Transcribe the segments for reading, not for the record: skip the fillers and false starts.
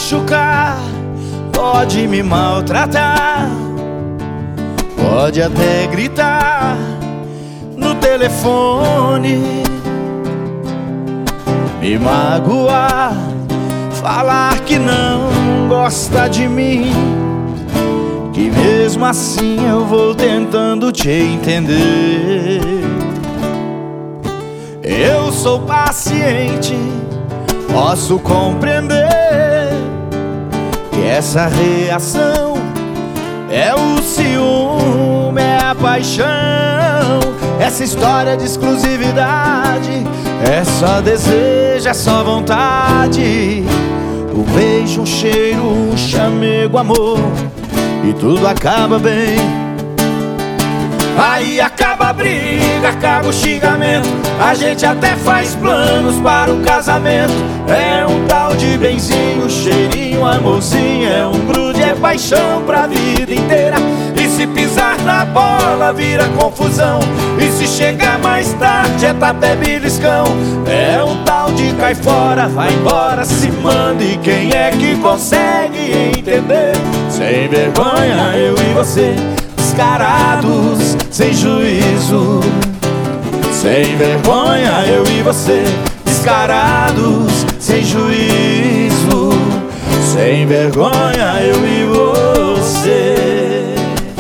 machucar, pode me maltratar, pode até gritar no telefone, me magoar, falar que não gosta de mim, que mesmo assim eu vou tentando te entender. Eu sou paciente, posso compreender que essa reação é o ciúme, é a paixão, essa história de exclusividade é só desejo, é só vontade. Um beijo, um cheiro, um chamego, amor, e tudo acaba bem. Aí acaba a briga, acaba o xingamento, a gente até faz planos para o casamento. É um tal de benzinho, cheirinho, amorzinho, é um grude, é paixão pra vida inteira. E se pisar na bola vira confusão, e se chegar mais tarde é tapé beliscão. É um tal de cai fora, vai embora, se manda, e quem é que consegue entender? Sem vergonha eu e você, descarados, sem juízo. Sem vergonha eu e você, descarados, sem juízo. Sem vergonha eu e você.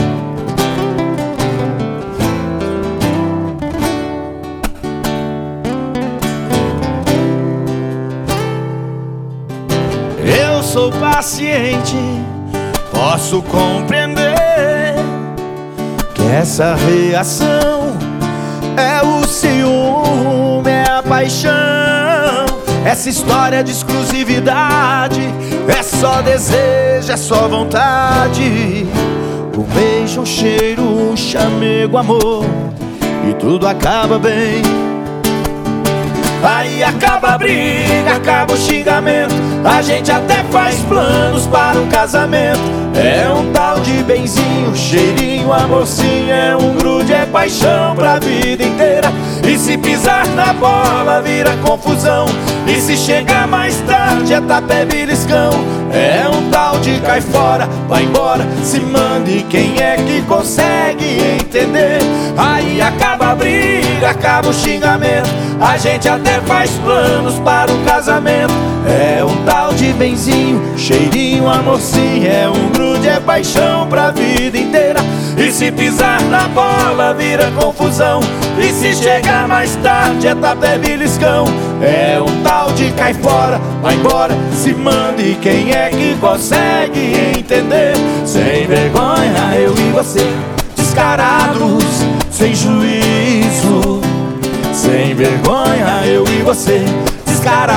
Eu sou paciente, posso compreender que essa reação é o ciúme, é a paixão, essa história de exclusividade é só desejo, é só vontade. Um beijo, um cheiro, um chamego, amor, e tudo acaba bem. Aí acaba a briga, acaba o xingamento, a gente até faz planos para o casamento. É um tal de benzinho, cheirinho, amorzinho, é um grude, é paixão pra vida inteira. E se pisar na bola vira confusão, e se chegar mais tarde é tapé beliscão. É um tal de cai fora, vai embora, se manda, e quem é que consegue entender? Aí acaba a briga, acaba o xingamento, a gente até faz planos para o casamento. É um tal de benzinho, cheirinho, amorzinho, é um grude, é paixão pra vida inteira. E se pisar na bola vira confusão, e se chegar mais tarde é tapé beliscão. É um tal de cai fora, vai embora, se manda, e quem é que consegue entender? Sem vergonha eu e você, descarados, sem juízo. Sem vergonha eu e você,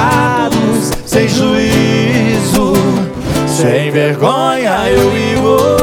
descarados, sem juízo. Sem vergonha eu e você.